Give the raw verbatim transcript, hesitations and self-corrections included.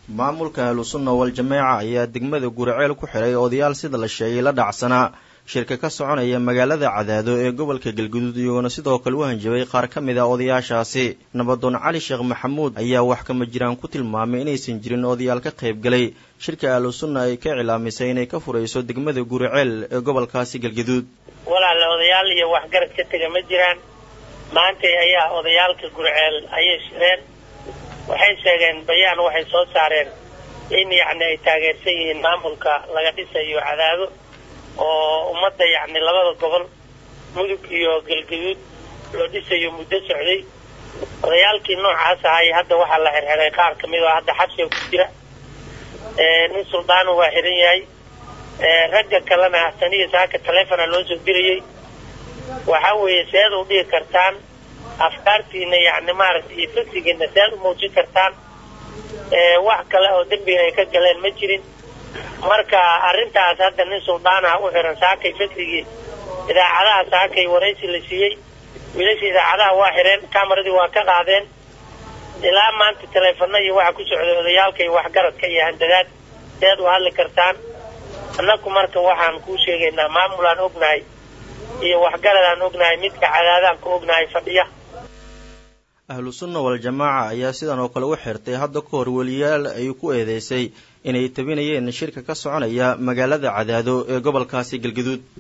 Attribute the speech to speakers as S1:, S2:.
S1: maamulka ahlusunna wal-jamaaca ayaa degmada guriceel ku xiray odayaal sida la sheegay la dhacsanaa shirka ka soconaya magaalada Cadaado ee gobolka Galgaduud iyagoona sidoo kale u hanjabay qaar ka mid ah odayaashaasi. Nabadoon Cali Sheekh Maxamuud ayaa wax kama jiraan ku tilmaamay inaysan jirin odayaal ka qayb galay shirka ahlusunna ay ka cilaamisay inay ka furayso degmada guriceel ee gobolkaasi Galgaduud.
S2: walaal odayaal iyo wax garad ka taga ma jiraan. maanta ayaa odayaalka guriceel ayay shireen waxay sheegeen bayaan waxay soo saareen in yacni ay taageersan yihiin maamulka laga dhisayo Cadaado oo ummadda yacni labada gobol mudug iyo Galgaduud loo dhisayo muddo socday. odayaalkii noocaas ahay hadda waxaa la xirxiray qaar ka mid ah hadda xabsiga ku jira ee nin suldaan waa xiran yahay ee ragga kalena saniya saaka taleefana loo soo dirayay. waxa weeye seed u dhigi kartaan afkaartiina yacni maaragtay fikrigiina seed u muujin kartaan ee wax kale oo dembiga ay ka galeen ma jirin. marka arrintaas hadda nin suldaan ah u xiran saakay fikrigii idaacadaha saakay waraysi la siiyey wiilasha idaacadaha waa xireen kamaradii waa ka qaadeen ilaa maanta taleefana iyo waxa ku socday odayaalkay wax garadka iyo handadaad seed u hadli kartaan. annagu marka waxaan kuu sheegaynaa maamulaan ognahay iyo wax garadaan ognahay midka Cadaadaan ku ognahay fadhiya.
S1: ahlusunna wal-jamaaca ayaa sidan oo kale u xirtay hadda ka hor waliyaal ay ku eedeysay inay tabinayeen shirka ka soconaya magaalada Cadaado ee gobolkaasi Galgaduud.